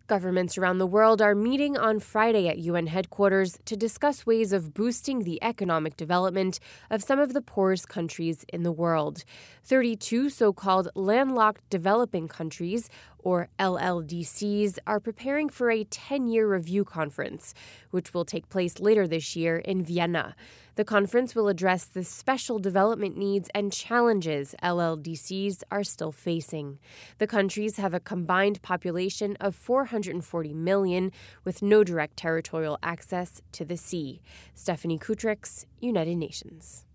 Governments around the world are meeting on Friday at UN headquarters to discuss ways of boosting the economic development of some of the poorest countries in the world. 32 so-called landlocked developing countries, or LLDCs, are preparing for a 10-year review conference, which will take place later this year in Vienna. The conference will address the special development needs and challenges LLDCs are still facing. The countries have a combined population of 440 million, with no direct territorial access to the sea. Stephanie Kutrix, United Nations.